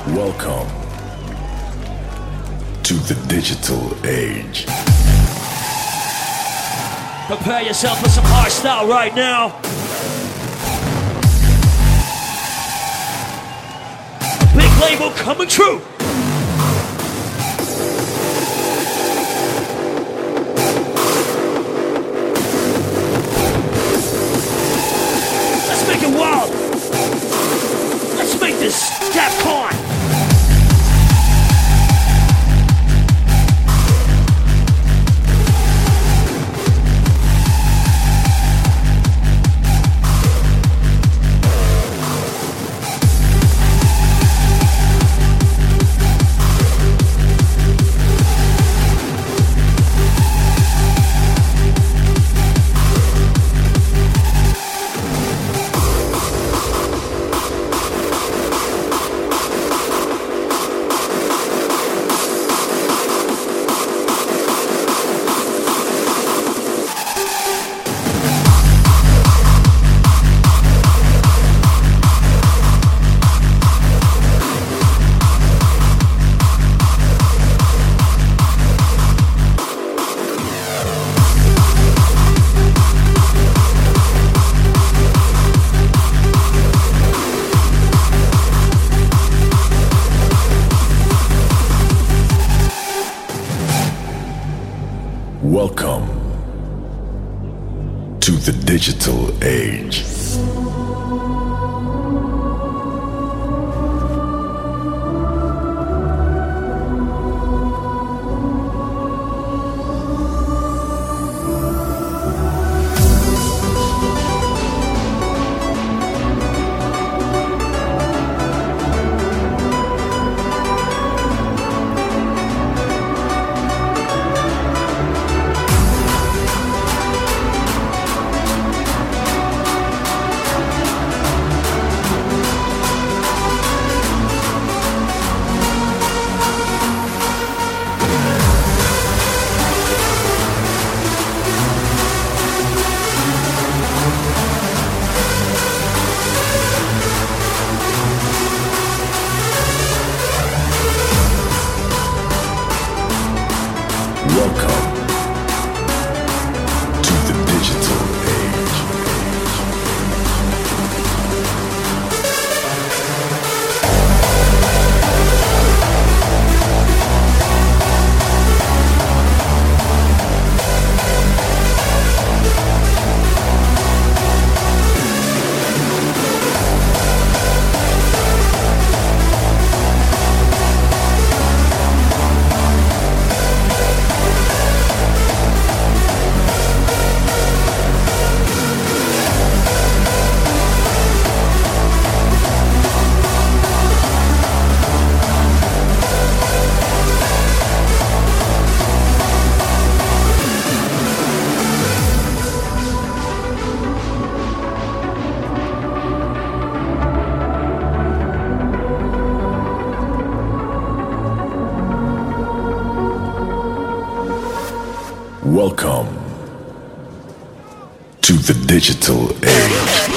Welcome to the digital age. Prepare yourself for some hardstyle right now. A big label coming true. Let's make it wild. Let's make this DEFCON. Welcome to the digital age. Welcome to the digital age. Welcome to the digital age.